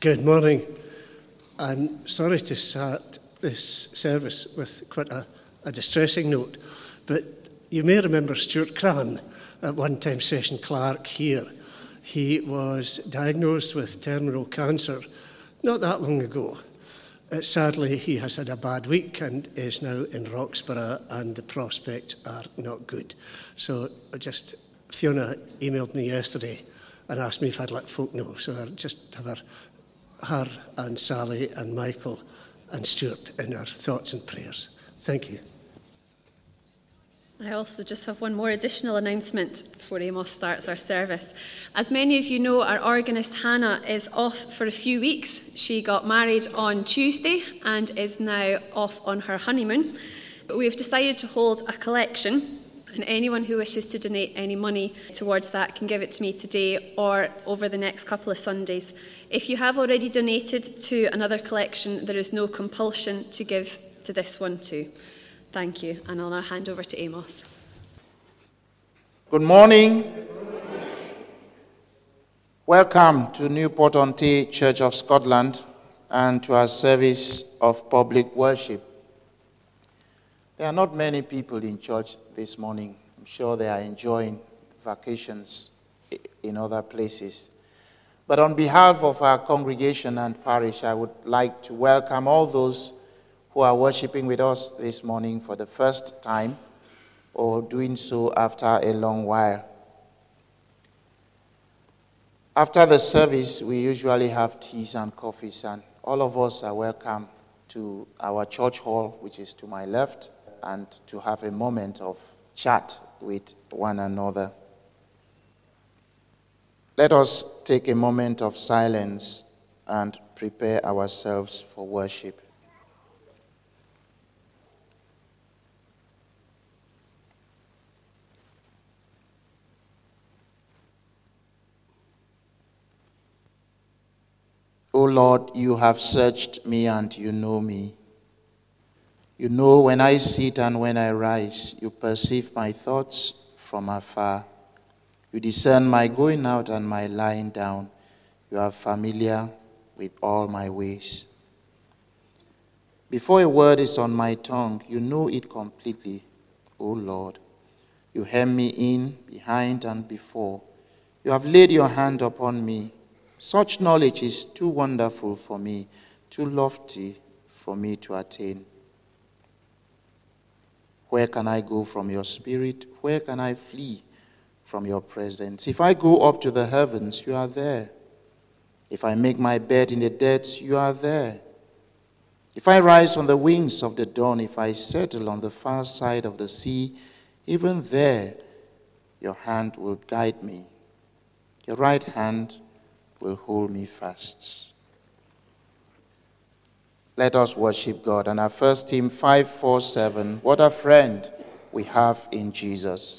Good morning. I'm sorry to start this service with quite a distressing note, but you may remember Stuart Crahan, at one time session clerk here. He was diagnosed with terminal cancer not that long ago. Sadly, he has had a bad week and is now in Roxburgh, and the prospects are not good. So Fiona emailed me yesterday and asked me if I'd let folk know. So I'll just have her and Sally and Michael and Stuart in our thoughts and prayers. Thank you. I also just have one more additional announcement before Amos starts our service. As many of you know, our organist Hannah is off for a few weeks. She got married on Tuesday and is now off on her honeymoon. But we've decided to hold a collection, and anyone who wishes to donate any money towards that can give it to me today or over the next couple of Sundays. If you have already donated to another collection, there is no compulsion to give to this one too. Thank you, and I'll now hand over to Amos. Good morning. Welcome to Newport-on-Tay Church of Scotland and to our service of public worship. There are not many people in church this morning. I'm sure they are enjoying vacations in other places. But on behalf of our congregation and parish, I would like to welcome all those who are worshiping with us this morning for the first time or doing so after a long while. After the service, we usually have teas and coffees, and all of us are welcome to our church hall, which is to my left, and to have a moment of chat with one another. Let us take a moment of silence and prepare ourselves for worship. O Lord, you have searched me and you know me. You know when I sit and when I rise. You perceive my thoughts from afar. You discern my going out and my lying down. You are familiar with all my ways. Before a word is on my tongue, you know it completely, O Lord. You hem me in, behind and before. You have laid your hand upon me. Such knowledge is too wonderful for me, too lofty for me to attain. Where can I go from your spirit? Where can I flee from your presence? If I go up to the heavens, you are there. If I make my bed in the depths, you are there. If I rise on the wings of the dawn, if I settle on the far side of the sea, even there your hand will guide me. Your right hand will hold me fast. Let us worship God. And our first hymn, 547, What a Friend We Have in Jesus.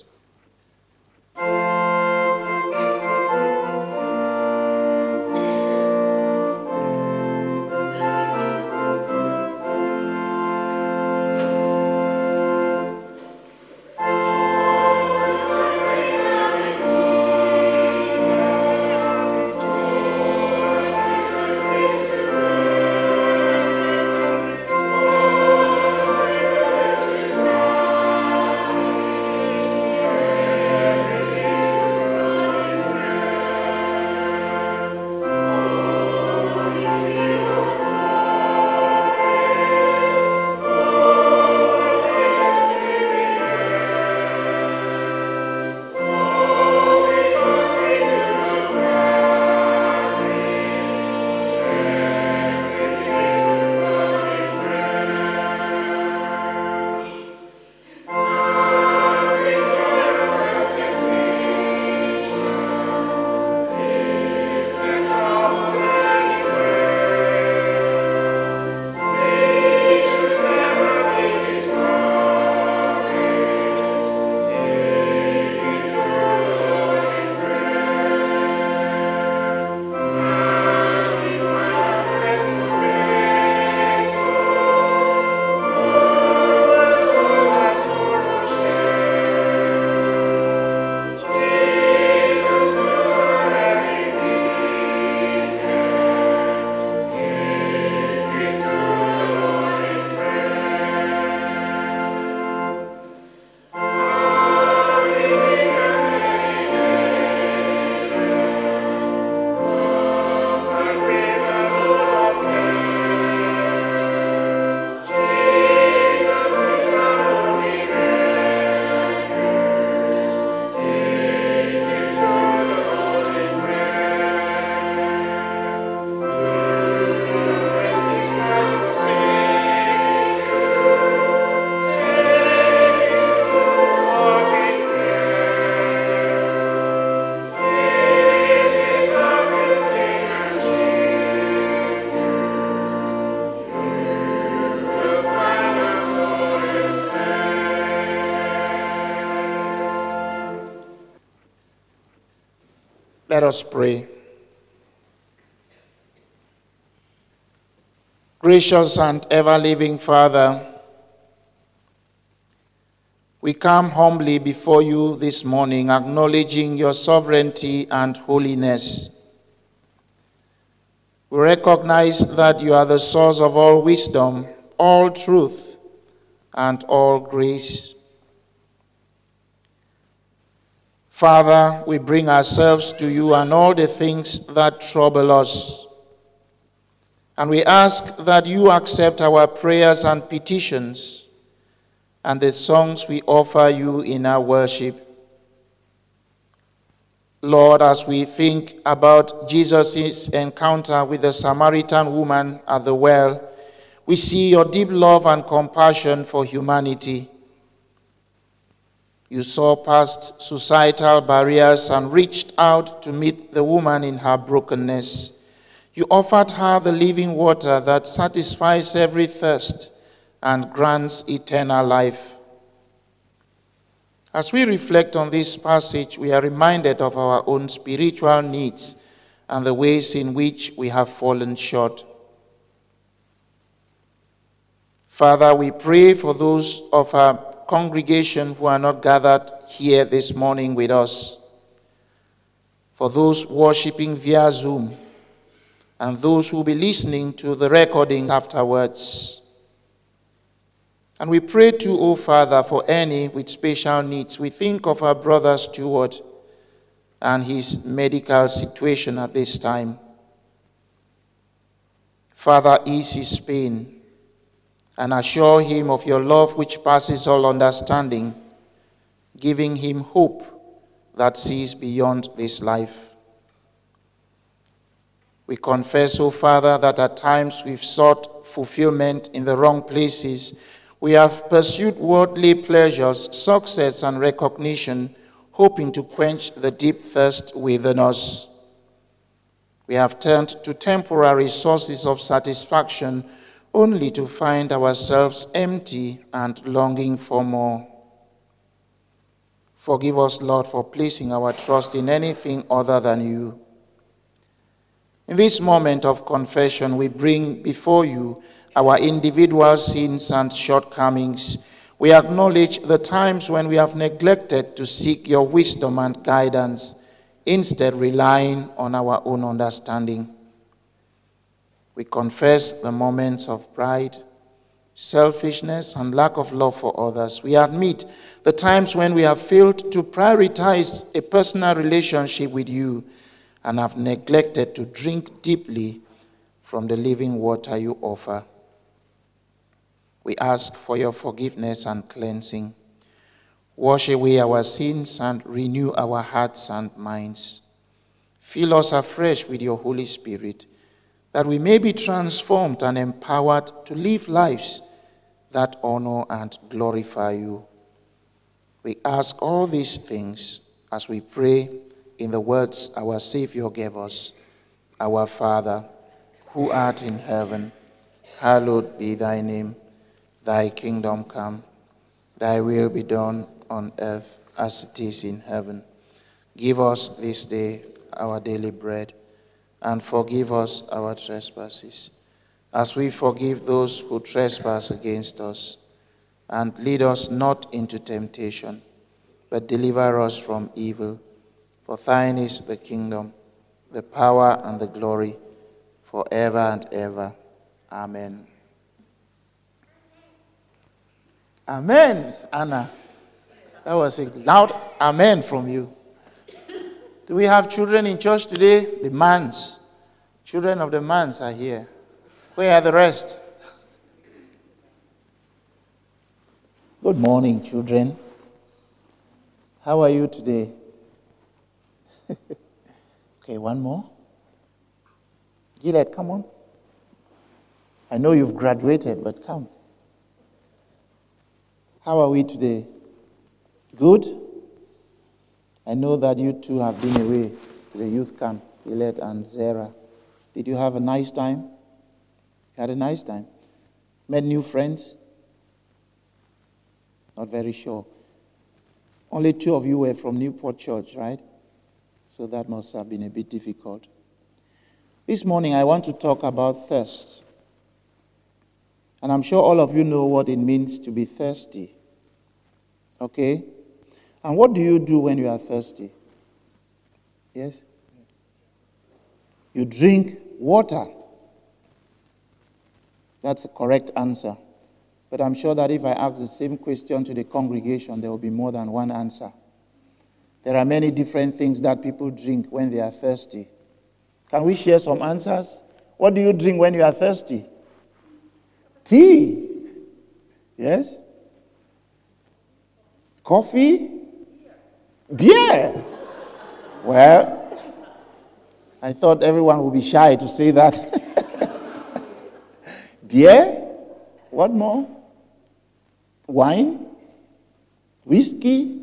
Let us pray. Gracious and ever-living Father, we come humbly before you this morning, acknowledging your sovereignty and holiness. We recognize that you are the source of all wisdom, all truth, and all grace. Father, we bring ourselves to you and all the things that trouble us. And we ask that you accept our prayers and petitions and the songs we offer you in our worship. Lord, as we think about Jesus' encounter with the Samaritan woman at the well, we see your deep love and compassion for humanity. You saw past societal barriers and reached out to meet the woman in her brokenness. You offered her the living water that satisfies every thirst and grants eternal life. As we reflect on this passage, we are reminded of our own spiritual needs and the ways in which we have fallen short. Father, we pray for those of our congregation who are not gathered here this morning with us, for those worshiping via Zoom, and those who will be listening to the recording afterwards. And we pray too, O Father, for any with special needs. We think of our brother Stuart and his medical situation at this time. Father, ease his pain and assure him of your love which passes all understanding, giving him hope that sees beyond this life. We confess, O Father, that at times we've sought fulfillment in the wrong places. We have pursued worldly pleasures, success, and recognition, hoping to quench the deep thirst within us. We have turned to temporary sources of satisfaction only to find ourselves empty and longing for more. Forgive us, Lord, for placing our trust in anything other than you. In this moment of confession, we bring before you our individual sins and shortcomings. We acknowledge the times when we have neglected to seek your wisdom and guidance, instead relying on our own understanding. We confess the moments of pride, selfishness, and lack of love for others. We admit the times when we have failed to prioritize a personal relationship with you and have neglected to drink deeply from the living water you offer. We ask for your forgiveness and cleansing. Wash away our sins and renew our hearts and minds. Fill us afresh with your Holy Spirit, that we may be transformed and empowered to live lives that honor and glorify you. We ask all these things as we pray in the words our Savior gave us. Our Father, who art in heaven, hallowed be thy name. Thy kingdom come, thy will be done on earth as it is in heaven. Give us this day our daily bread, and forgive us our trespasses, as we forgive those who trespass against us. And lead us not into temptation, but deliver us from evil. For thine is the kingdom, the power, and the glory, forever and ever. Amen. Amen, Anna. That was a loud amen from you. Do we have children in church today? The mans. Children of the mans are here. Where are the rest? Good morning, children. How are you today? Okay, one more. Gillette, come on. I know you've graduated, but come. How are we today? Good? I know that you two have been away to the youth camp, Gillette and Zara. Did you have a nice time? You had a nice time? Met new friends? Not very sure. Only two of you were from Newport Church, right? so that must have been a bit difficult. This morning I want to talk about thirst. And I'm sure all of you know what it means to be thirsty. Okay? And what do you do when you are thirsty? Yes? You drink water. That's the correct answer. But I'm sure that if I ask the same question to the congregation, there will be more than one answer. There are many different things that people drink when they are thirsty. Can we share some answers? What do you drink when you are thirsty? Tea. Yes? Coffee? Beer. Well, I thought everyone would be shy to say that. Beer? What more? Wine? Whiskey?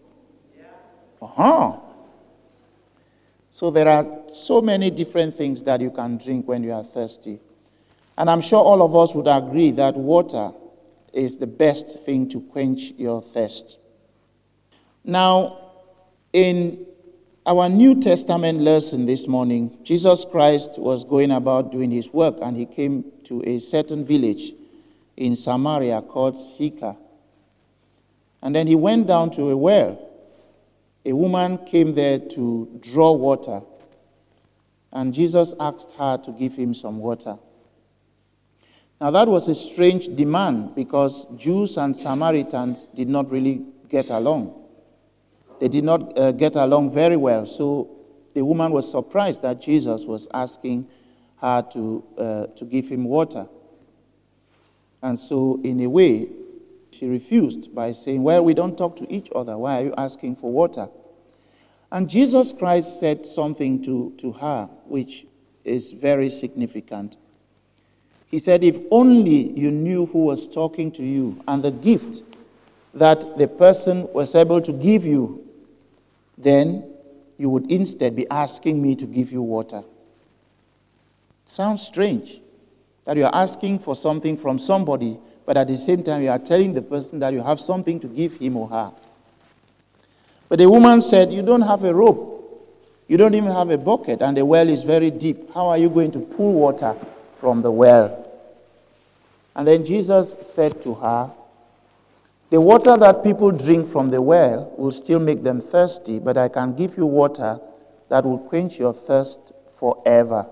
So there are so many different things that you can drink when you are thirsty. And I'm sure all of us would agree that water is the best thing to quench your thirst. Now, in our New Testament lesson this morning, Jesus Christ was going about doing his work, and he came to a certain village in Samaria called Sychar. And then he went down to a well. A woman came there to draw water, and Jesus asked her to give him some water. Now that was a strange demand because Jews and Samaritans did not really get along. They did not get along very well, so the woman was surprised that Jesus was asking her to give him water. And so in a way, she refused by saying, well, we don't talk to each other. Why are you asking for water? And Jesus Christ said something to her, which is very significant. He said, if only you knew who was talking to you and the gift that the person was able to give you, then you would instead be asking me to give you water. Sounds strange that you are asking for something from somebody, but at the same time, you are telling the person that you have something to give him or her. But the woman said, you don't have a rope. You don't even have a bucket, and the well is very deep. How are you going to pull water from the well? And then Jesus said to her, the water that people drink from the well will still make them thirsty, but I can give you water that will quench your thirst forever.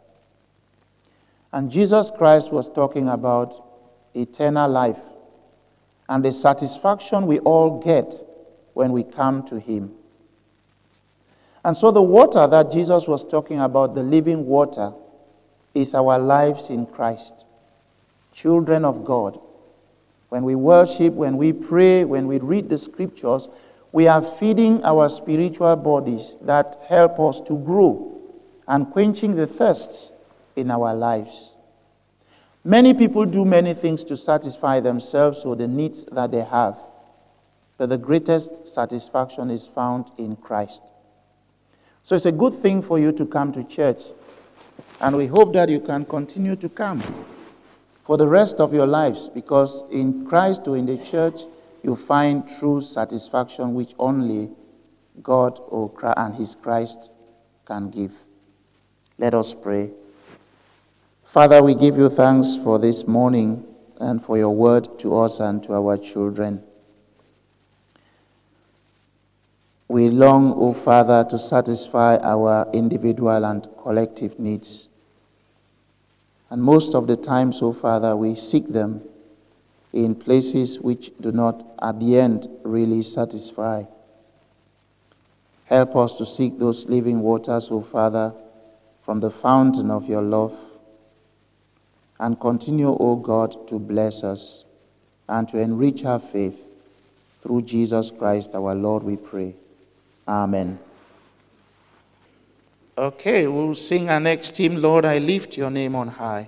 And Jesus Christ was talking about eternal life and the satisfaction we all get when we come to him. And so the water that Jesus was talking about, the living water, is our lives in Christ. Children of God. When we worship, when we pray, when we read the scriptures, we are feeding our spiritual bodies that help us to grow and quenching the thirsts in our lives. Many people do many things to satisfy themselves or the needs that they have, but the greatest satisfaction is found in Christ. So it's a good thing for you to come to church, and we hope that you can continue to come for the rest of your lives, because in Christ or in the church, you find true satisfaction which only God and his Christ can give. Let us pray. Father, we give you thanks for this morning and for your word to us and to our children. We long, O Father, to satisfy our individual and collective needs. And most of the times, O Father, we seek them in places which do not, at the end, really satisfy. Help us to seek those living waters, O Father, from the fountain of your love. And continue, O God, to bless us and to enrich our faith. Through Jesus Christ our Lord, we pray. Amen. Okay, we'll sing our next hymn, Lord, I lift your name on high.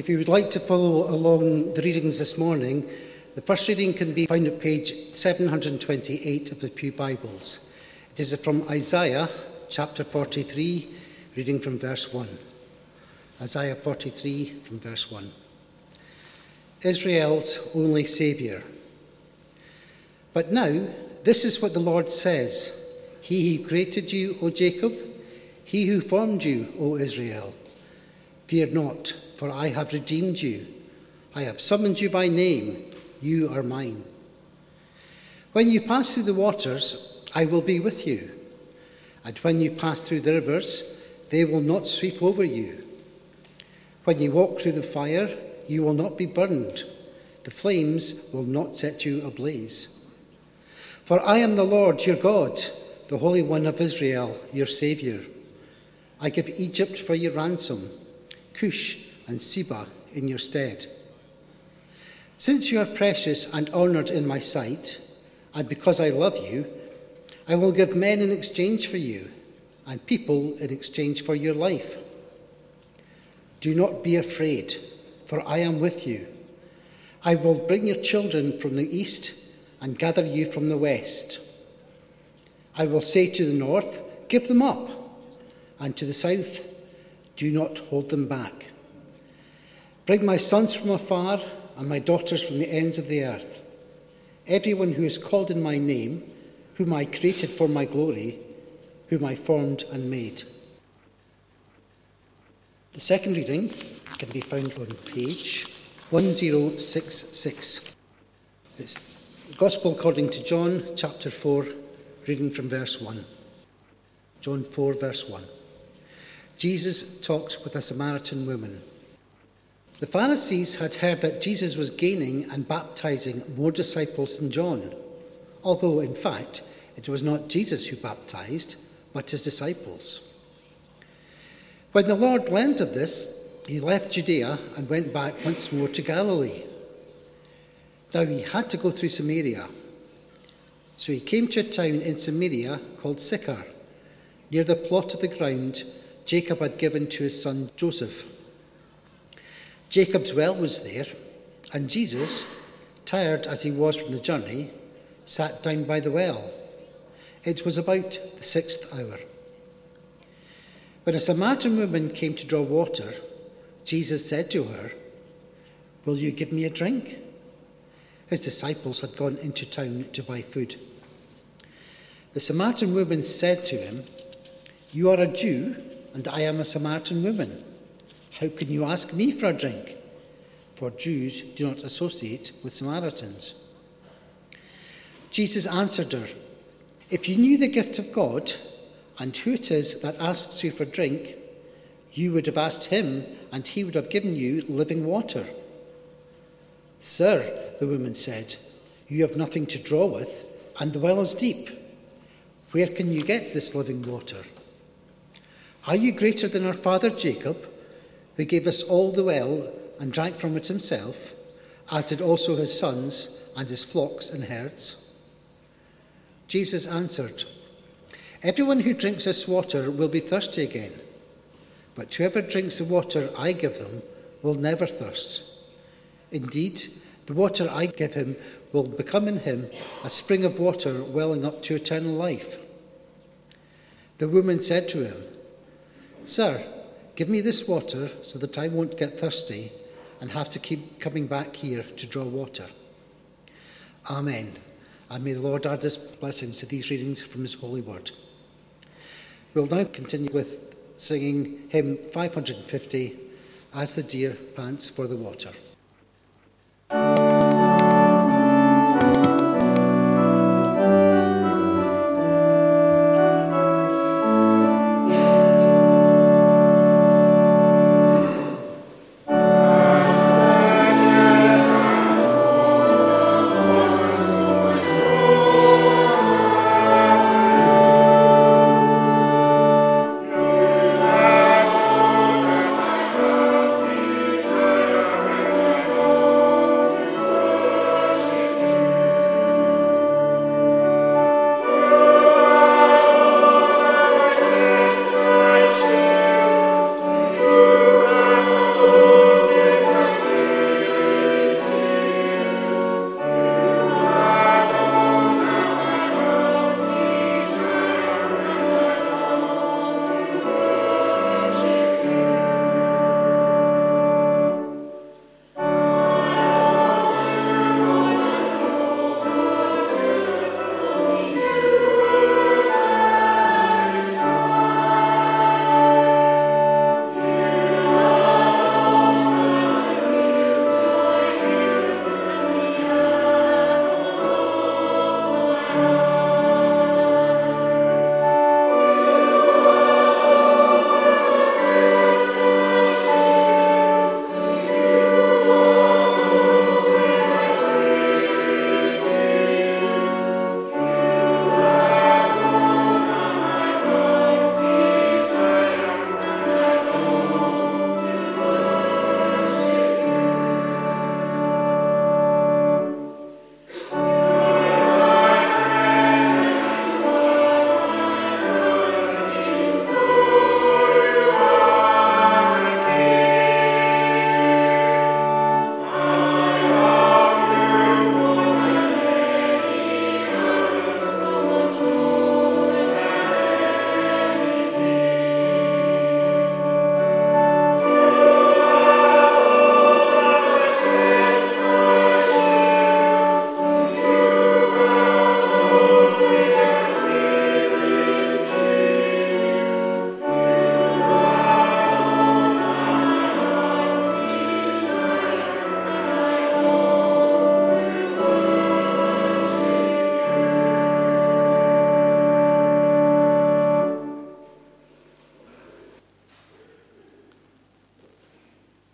you would like to follow along the readings this morning, the first reading can be found at page 728 of the Pew Bibles. It is from Isaiah chapter 43, reading from verse 1. Isaiah 43 from verse 1. Israel's only Saviour. But now, this is what the Lord says: He who created you, O Jacob, he who formed you, O Israel. Fear not, for I have redeemed you. I have summoned you by name. You are mine. When you pass through the waters, I will be with you. And when you pass through the rivers, they will not sweep over you. When you walk through the fire, you will not be burned. The flames will not set you ablaze. For I am the Lord your God, the Holy One of Israel, your Saviour. I give Egypt for your ransom, Cush and Seba in your stead. Since you are precious and honoured in my sight, and because I love you, I will give men in exchange for you, and people in exchange for your life. Do not be afraid, for I am with you. I will bring your children from the east and gather you from the west. I will say to the north, give them up, and to the south, do not hold them back. Bring my sons from afar and my daughters from the ends of the earth. Everyone who is called in my name, whom I created for my glory, whom I formed and made. The second reading can be found on page 1066. It's the Gospel according to John, chapter 4, reading from verse 1. John 4, verse 1. Jesus talks with a Samaritan woman. The Pharisees had heard that Jesus was gaining and baptizing more disciples than John, although, in fact, it was not Jesus who baptized, but his disciples. When the Lord learned of this, he left Judea and went back once more to Galilee. Now he had to go through Samaria. So he came to a town in Samaria called Sychar, near the plot of the ground Jacob had given to his son Joseph. Jacob's well was there, and Jesus, tired as he was from the journey, sat down by the well. It was about the 6th hour. When a Samaritan woman came to draw water, Jesus said to her, "Will you give me a drink?" His disciples had gone into town to buy food. The Samaritan woman said to him, "You are a Jew, and I am a Samaritan woman. How can you ask me for a drink?" For Jews do not associate with Samaritans. Jesus answered her, "If you knew the gift of God, and who it is that asks you for drink, you would have asked him, and he would have given you living water." "Sir," the woman said, "you have nothing to draw with, and the well is deep. Where can you get this living water? Are you greater than our father Jacob, who gave us all the well and drank from it himself, as did also his sons and his flocks and herds?" Jesus answered, "Everyone who drinks this water will be thirsty again, but whoever drinks the water I give them will never thirst. Indeed, the water I give him will become in him a spring of water welling up to eternal life." The woman said to him, "Sir, give me this water so that I won't get thirsty and have to keep coming back here to draw water." Amen. And may the Lord add his blessings to these readings from his holy word. We'll now continue with singing hymn 550, "As the Deer Pants for the Water."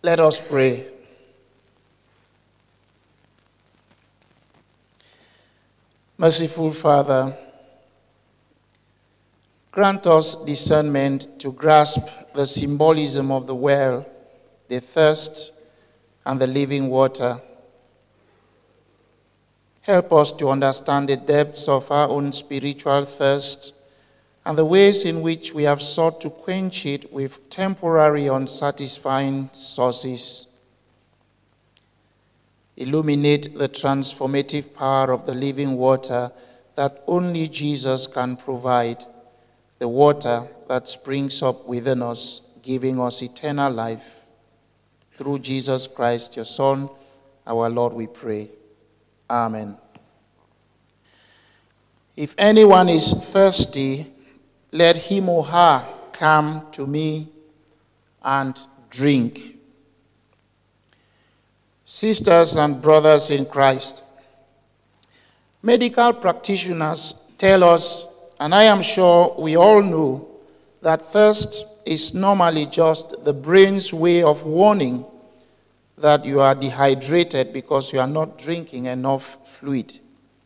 Let us pray. Merciful Father, grant us discernment to grasp the symbolism of the well, the thirst, and the living water. Help us to understand the depths of our own spiritual thirst and the ways in which we have sought to quench it with temporary, unsatisfying sources. Illuminate the transformative power of the living water that only Jesus can provide, the water that springs up within us, giving us eternal life. Through Jesus Christ, your Son, our Lord, we pray. Amen. If anyone is thirsty, let him or her come to me and drink. Sisters and brothers in Christ, medical practitioners tell us, and I am sure we all know, that thirst is normally just the brain's way of warning that you are dehydrated because you are not drinking enough fluid.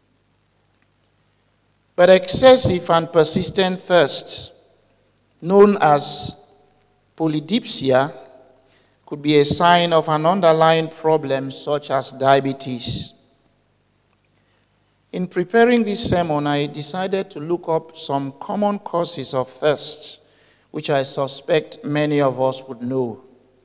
But excessive and persistent thirst, known as polydipsia, could be a sign of an underlying problem such as diabetes. In preparing this sermon, I decided to look up some common causes of thirst, which I suspect many of us would know.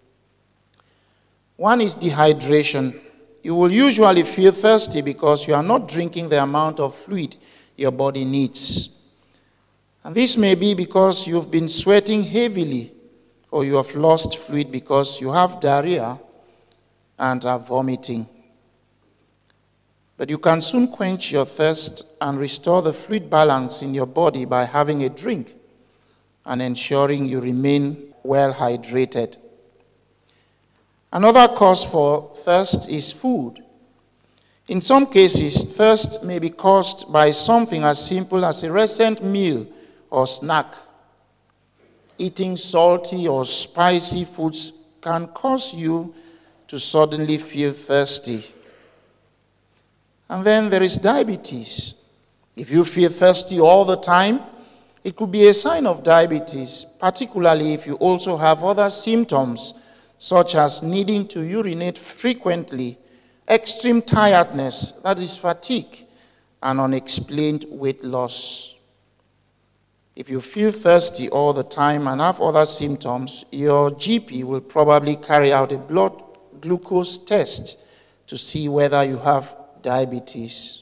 One is dehydration. You will usually feel thirsty because you are not drinking the amount of fluid your body needs. And this may be because you've been sweating heavily, or you have lost fluid because you have diarrhea and are vomiting. But you can soon quench your thirst and restore the fluid balance in your body by having a drink and ensuring you remain well hydrated. Another cause for thirst is food. In some cases, thirst may be caused by something as simple as a recent meal or snack. Eating salty or spicy foods can cause you to suddenly feel thirsty. And then there is diabetes. If you feel thirsty all the time, it could be a sign of diabetes, particularly if you also have other symptoms, such as needing to urinate frequently, extreme tiredness, that is fatigue, and unexplained weight loss. If you feel thirsty all the time and have other symptoms, your GP will probably carry out a blood glucose test to see whether you have diabetes.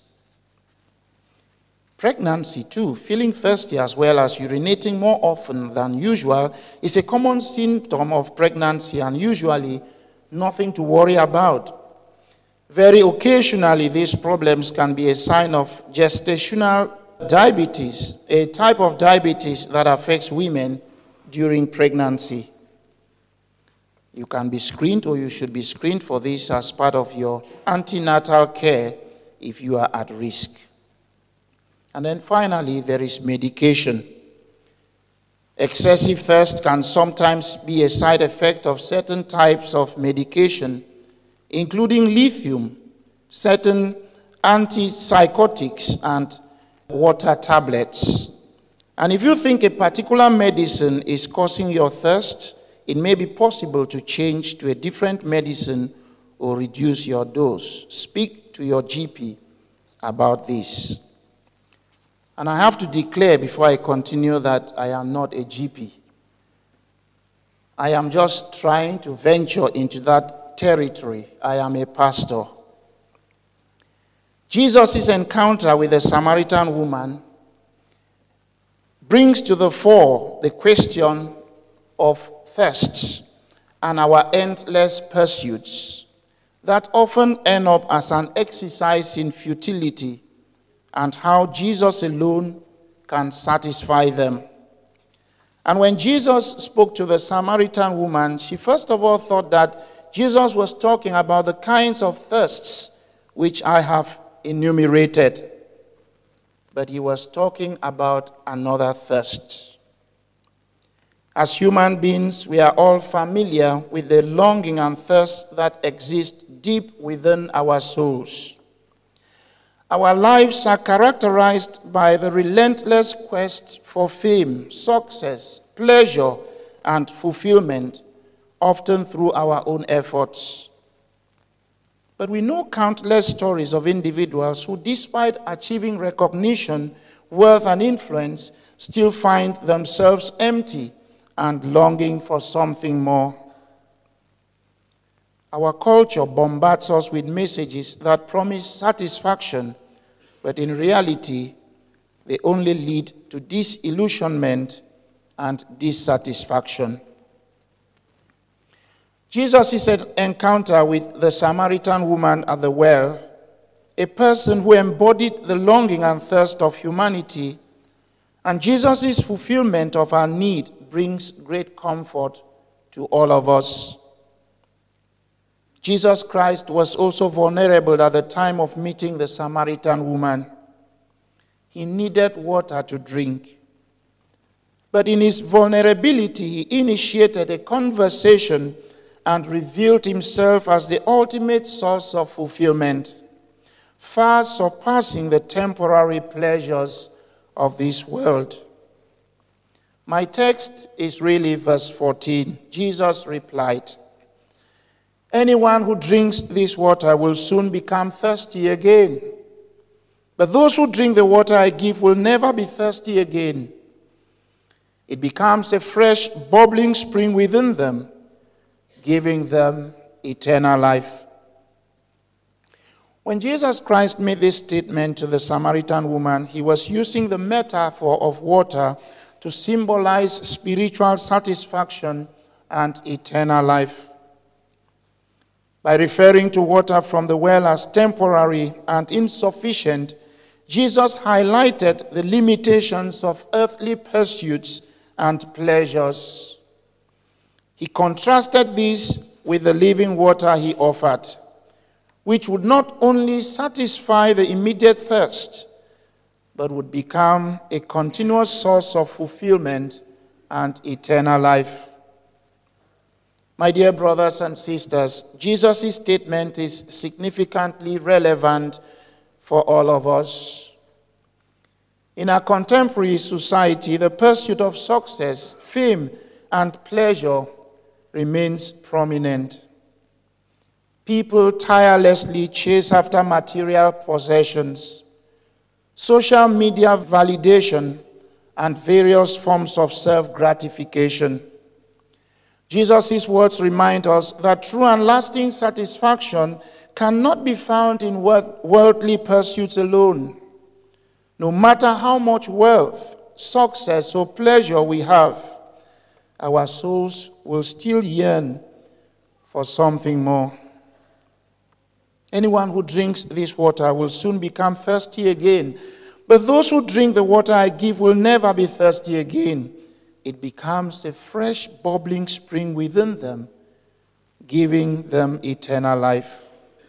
Pregnancy too, feeling thirsty as well as urinating more often than usual, is a common symptom of pregnancy and usually nothing to worry about. Very occasionally, these problems can be a sign of gestational diabetes, a type of diabetes that affects women during pregnancy. You can be screened, or you should be screened for this as part of your antenatal care if you are at risk. And then finally, there is medication. Excessive thirst can sometimes be a side effect of certain types of medication, including lithium, certain antipsychotics, and water tablets. And if you think a particular medicine is causing your thirst, it may be possible to change to a different medicine or reduce your dose. Speak to your GP about this. And I have to declare before I continue that I am not a GP. I am just trying to venture into that territory. I am a pastor. Jesus' encounter with the Samaritan woman brings to the fore the question of thirst and our endless pursuits that often end up as an exercise in futility, and how Jesus alone can satisfy them. And when Jesus spoke to the Samaritan woman, she first of all thought that Jesus was talking about the kinds of thirsts which I have enumerated. But he was talking about another thirst. As human beings, we are all familiar with the longing and thirst that exist deep within our souls. Our lives are characterized by the relentless quest for fame, success, pleasure, and fulfillment, often through our own efforts. But we know countless stories of individuals who, despite achieving recognition, wealth, and influence, still find themselves empty and longing for something more. Our culture bombards us with messages that promise satisfaction, but in reality, they only lead to disillusionment and dissatisfaction. Jesus' encounter with the Samaritan woman at the well, a person who embodied the longing and thirst of humanity, and Jesus' fulfillment of our need brings great comfort to all of us. Jesus Christ was also vulnerable at the time of meeting the Samaritan woman. He needed water to drink. But in his vulnerability, he initiated a conversation and revealed himself as the ultimate source of fulfillment, far surpassing the temporary pleasures of this world. My text is really verse 14. Jesus replied, "Anyone who drinks this water will soon become thirsty again. But those who drink the water I give will never be thirsty again. It becomes a fresh, bubbling spring within them, giving them eternal life." When Jesus Christ made this statement to the Samaritan woman, he was using the metaphor of water to symbolize spiritual satisfaction and eternal life. By referring to water from the well as temporary and insufficient, Jesus highlighted the limitations of earthly pursuits and pleasures. He contrasted this with the living water he offered, which would not only satisfy the immediate thirst, but would become a continuous source of fulfillment and eternal life. My dear brothers and sisters, Jesus' statement is significantly relevant for all of us. In our contemporary society, the pursuit of success, fame, and pleasure remains prominent. People tirelessly chase after material possessions, social media validation, and various forms of self-gratification. Jesus' words remind us that true and lasting satisfaction cannot be found in worldly pursuits alone. No matter how much wealth, success, or pleasure we have, our souls will still yearn for something more. Anyone who drinks this water will soon become thirsty again. But those who drink the water I give will never be thirsty again. It becomes a fresh, bubbling spring within them, giving them eternal life.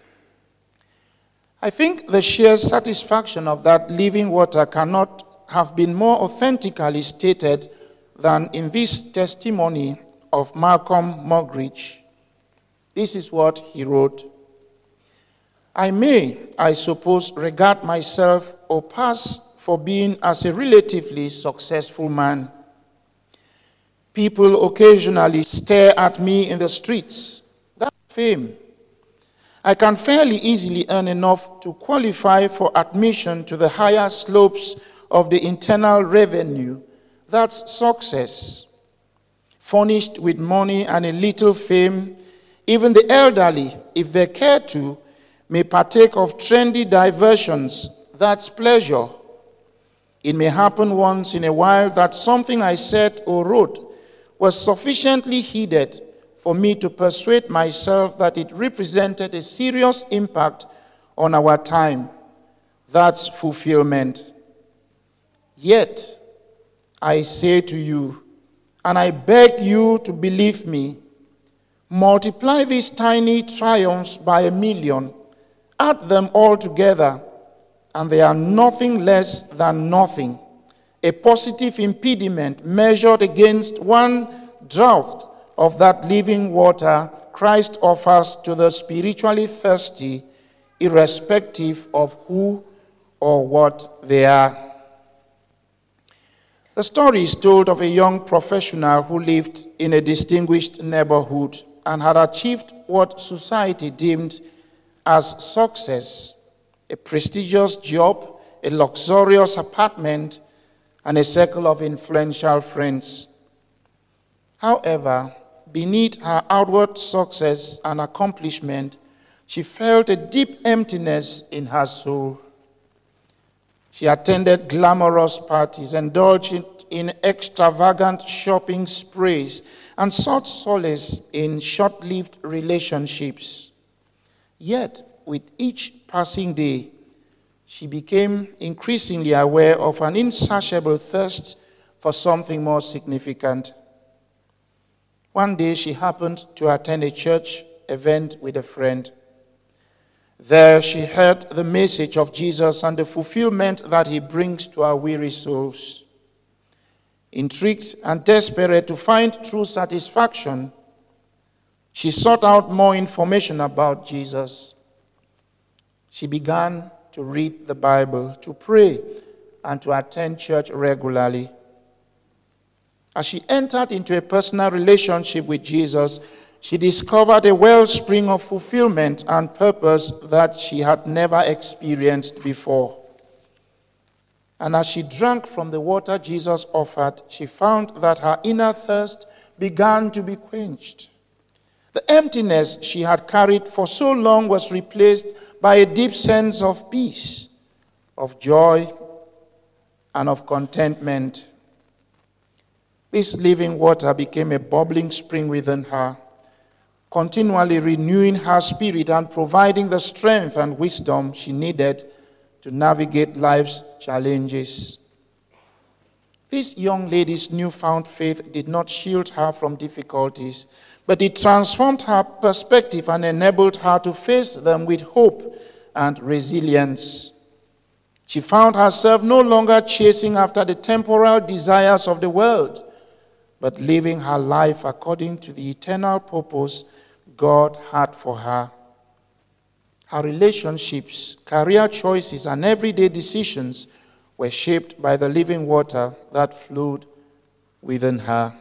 I think the sheer satisfaction of that living water cannot have been more authentically stated than in this testimony of Malcolm Muggeridge. This is what he wrote. "I may, I suppose, regard myself or pass for being as a relatively successful man. People occasionally stare at me in the streets. That's fame. I can fairly easily earn enough to qualify for admission to the higher slopes of the internal revenue. That's success. Furnished with money and a little fame, even the elderly, if they care to, may partake of trendy diversions. That's pleasure. It may happen once in a while that something I said or wrote was sufficiently heeded for me to persuade myself that it represented a serious impact on our time. That's fulfillment. Yet, I say to you, and I beg you to believe me, multiply these tiny triumphs by 1,000,000, add them all together, and they are nothing less than nothing, a positive impediment measured against one draught of that living water Christ offers to the spiritually thirsty, irrespective of who or what they are. The story is told of a young professional who lived in a distinguished neighborhood and had achieved what society deemed as success: a prestigious job, a luxurious apartment, and a circle of influential friends. However, beneath her outward success and accomplishment, she felt a deep emptiness in her soul. She attended glamorous parties, indulged in extravagant shopping sprees, and sought solace in short-lived relationships. Yet, with each passing day, she became increasingly aware of an insatiable thirst for something more significant. One day, she happened to attend a church event with a friend. There, she heard the message of Jesus and the fulfillment that he brings to our weary souls. Intrigued and desperate to find true satisfaction, she sought out more information about Jesus. She began to read the Bible, to pray, and to attend church regularly. As she entered into a personal relationship with Jesus, she discovered a wellspring of fulfillment and purpose that she had never experienced before. And as she drank from the water Jesus offered, she found that her inner thirst began to be quenched. The emptiness she had carried for so long was replaced by a deep sense of peace, of joy, and of contentment. This living water became a bubbling spring within her, continually renewing her spirit and providing the strength and wisdom she needed to navigate life's challenges. This young lady's newfound faith did not shield her from difficulties, but it transformed her perspective and enabled her to face them with hope and resilience. She found herself no longer chasing after the temporal desires of the world, but living her life according to the eternal purpose God had for her. Her relationships, career choices, and everyday decisions were shaped by the living water that flowed within her.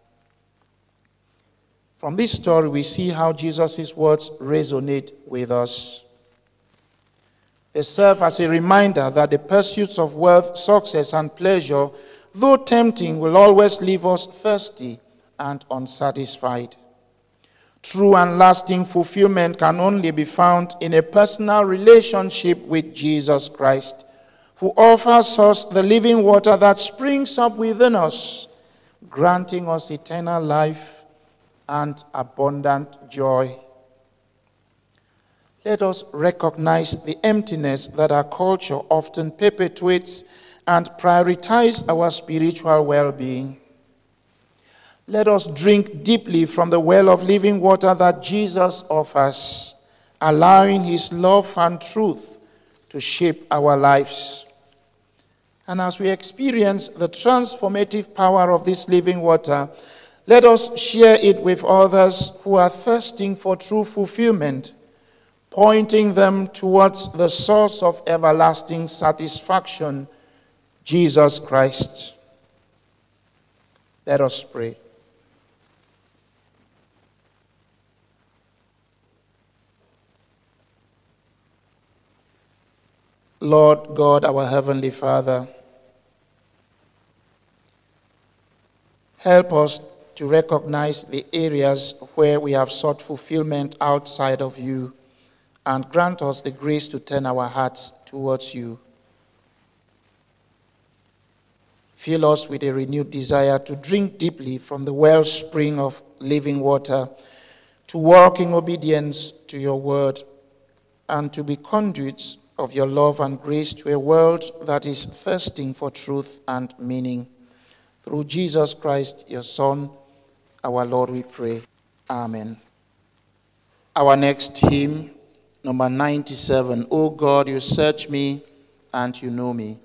From this story, we see how Jesus' words resonate with us. They serve as a reminder that the pursuits of wealth, success, and pleasure, though tempting, will always leave us thirsty and unsatisfied. True and lasting fulfillment can only be found in a personal relationship with Jesus Christ, who offers us the living water that springs up within us, granting us eternal life and abundant joy. Let us recognize the emptiness that our culture often perpetuates and prioritize our spiritual well-being. Let us drink deeply from the well of living water that Jesus offers, allowing his love and truth to shape our lives. And as we experience the transformative power of this living water, let us share it with others who are thirsting for true fulfillment, pointing them towards the source of everlasting satisfaction, Jesus Christ. Let us pray. Lord God, our Heavenly Father, help us to recognize the areas where we have sought fulfillment outside of you, and grant us the grace to turn our hearts towards you. Fill us with a renewed desire to drink deeply from the wellspring of living water, to walk in obedience to your word, and to be conduits of your love and grace to a world that is thirsting for truth and meaning. Through Jesus Christ, your Son, our Lord, we pray. Amen. Our next hymn, number 97, O God, you search me and you know me.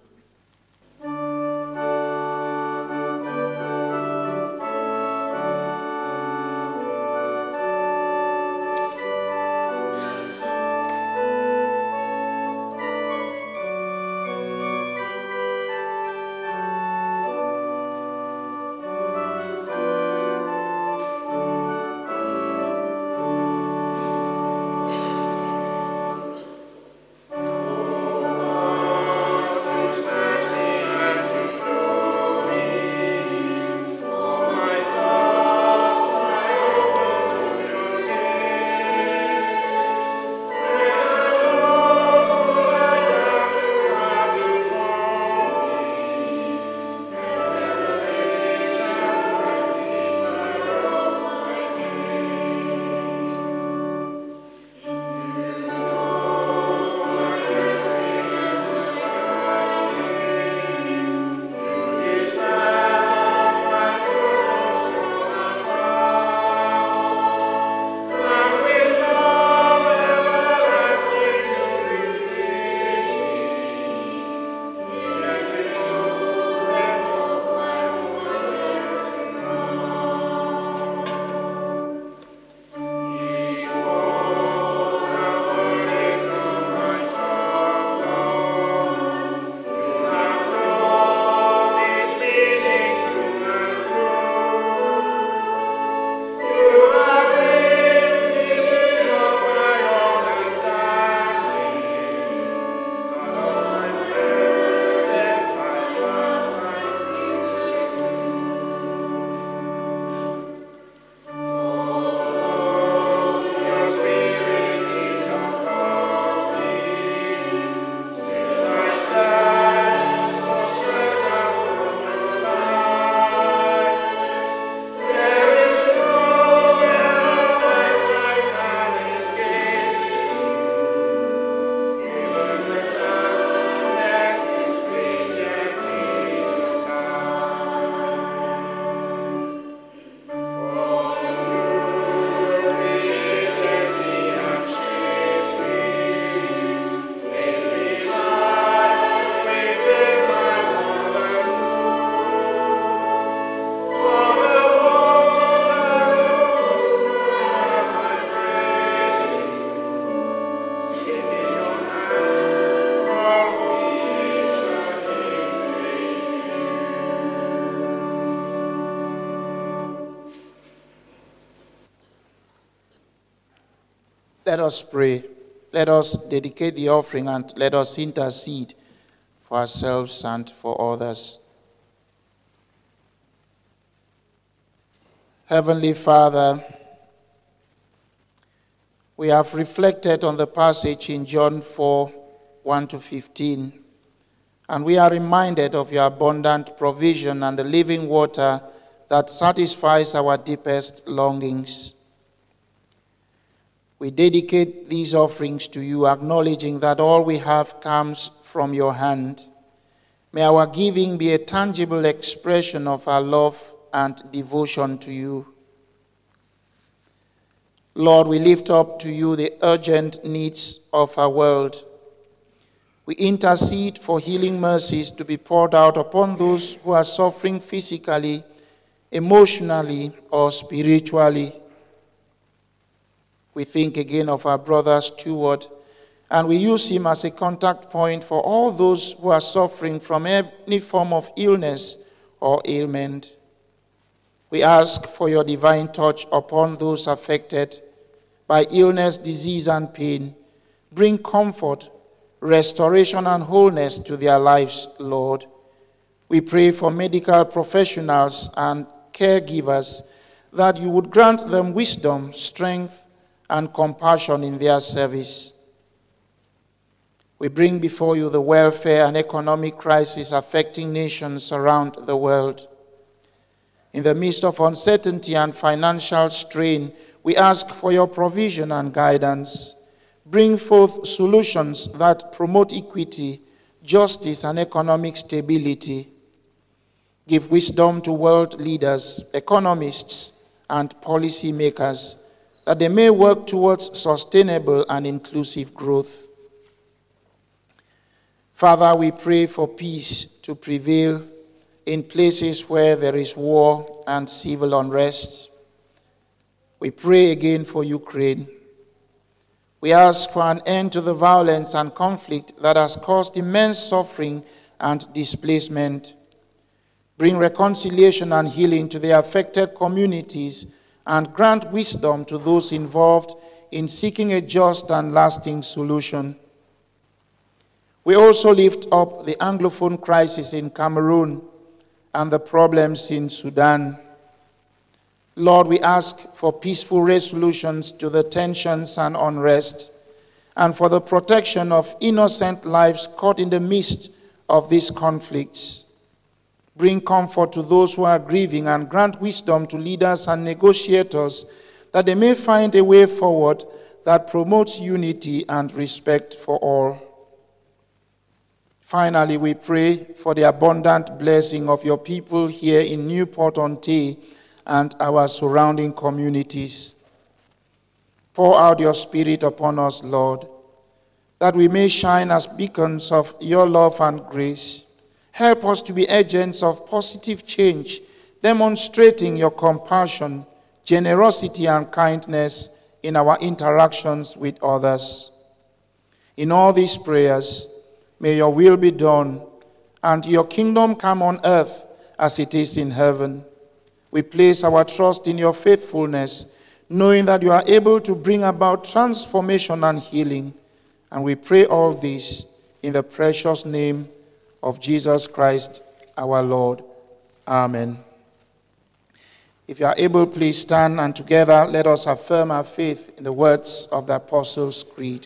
Let us pray. Let us dedicate the offering and let us intercede for ourselves and for others. Heavenly Father, we have reflected on the passage in John 4, 1-15, and we are reminded of your abundant provision and the living water that satisfies our deepest longings. We dedicate these offerings to you, acknowledging that all we have comes from your hand. May our giving be a tangible expression of our love and devotion to you. Lord, we lift up to you the urgent needs of our world. We intercede for healing mercies to be poured out upon those who are suffering physically, emotionally, or spiritually. We think again of our brother Stuart, and we use him as a contact point for all those who are suffering from any form of illness or ailment. We ask for your divine touch upon those affected by illness, disease, and pain. Bring comfort, restoration, and wholeness to their lives, Lord. We pray for medical professionals and caregivers that you would grant them wisdom, strength, and compassion in their service. We bring before you the welfare and economic crisis affecting nations around the world. In the midst of uncertainty and financial strain, we ask for your provision and guidance. Bring forth solutions that promote equity, justice, and economic stability. Give wisdom to world leaders, economists, and policymakers, that they may work towards sustainable and inclusive growth. Father, we pray for peace to prevail in places where there is war and civil unrest. We pray again for Ukraine. We ask for an end to the violence and conflict that has caused immense suffering and displacement. Bring reconciliation and healing to the affected communities and grant wisdom to those involved in seeking a just and lasting solution. We also lift up the Anglophone crisis in Cameroon and the problems in Sudan. Lord, we ask for peaceful resolutions to the tensions and unrest, and for the protection of innocent lives caught in the midst of these conflicts. Bring comfort to those who are grieving and grant wisdom to leaders and negotiators that they may find a way forward that promotes unity and respect for all. Finally, we pray for the abundant blessing of your people here in Newport-on-Tay and our surrounding communities. Pour out your Spirit upon us, Lord, that we may shine as beacons of your love and grace. Help us to be agents of positive change, demonstrating your compassion, generosity, and kindness in our interactions with others. In all these prayers, may your will be done, and your kingdom come on earth as it is in heaven. We place our trust in your faithfulness, knowing that you are able to bring about transformation and healing. And we pray all this in the precious name of Jesus Christ, our Lord. Amen. If you are able, please stand, and together let us affirm our faith in the words of the Apostles' Creed.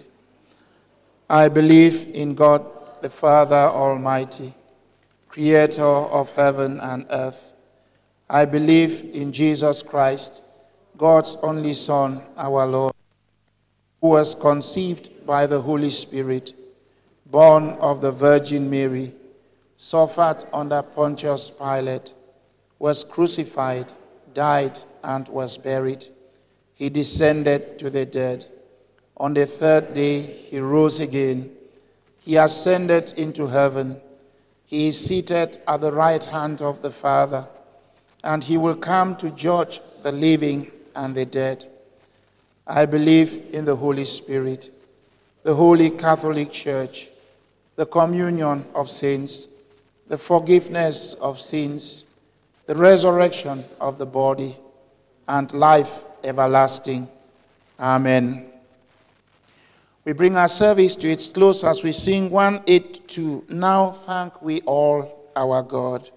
I believe in God, the Father Almighty, creator of heaven and earth. I believe in Jesus Christ, God's only Son, our Lord, who was conceived by the Holy Spirit, born of the Virgin Mary, suffered under Pontius Pilate, was crucified, died, and was buried. He descended to the dead. On the third day, he rose again. He ascended into heaven. He is seated at the right hand of the Father, and he will come to judge the living and the dead. I believe in the Holy Spirit, the Holy Catholic Church, the communion of saints, the forgiveness of sins, the resurrection of the body, and life everlasting. Amen. We bring our service to its close as we sing 182, Now Thank We All Our God.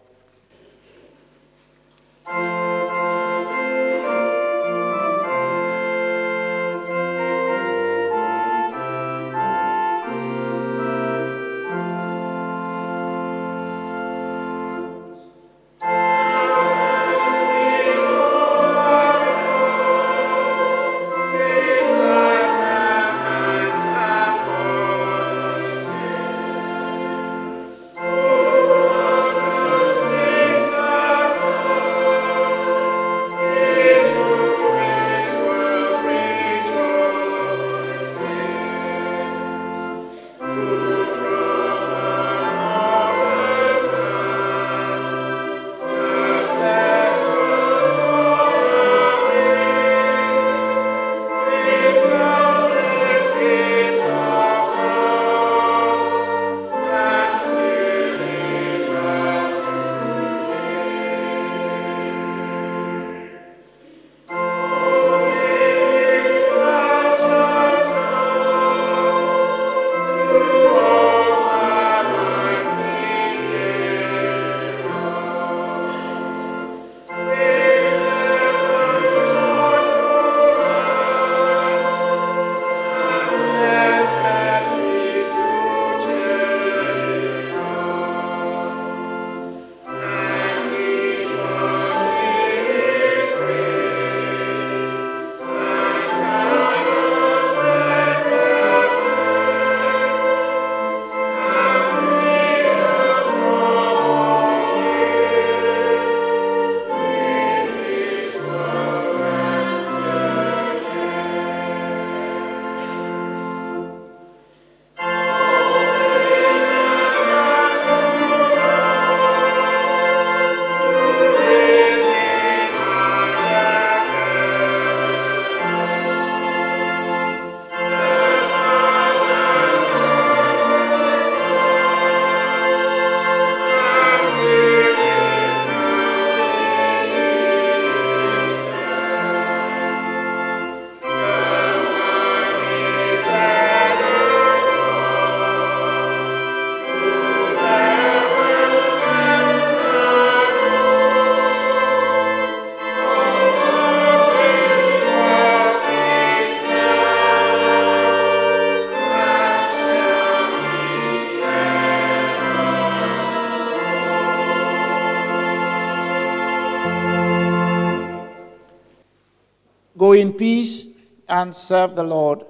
Go in peace and serve the Lord.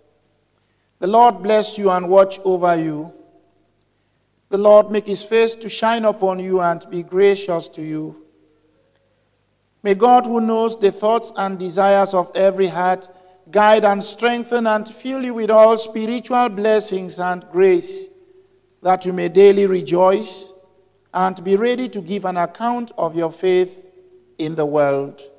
The Lord bless you and watch over you. The Lord make his face to shine upon you and be gracious to you. May God, who knows the thoughts and desires of every heart, guide and strengthen and fill you with all spiritual blessings and grace, that you may daily rejoice and be ready to give an account of your faith in the world.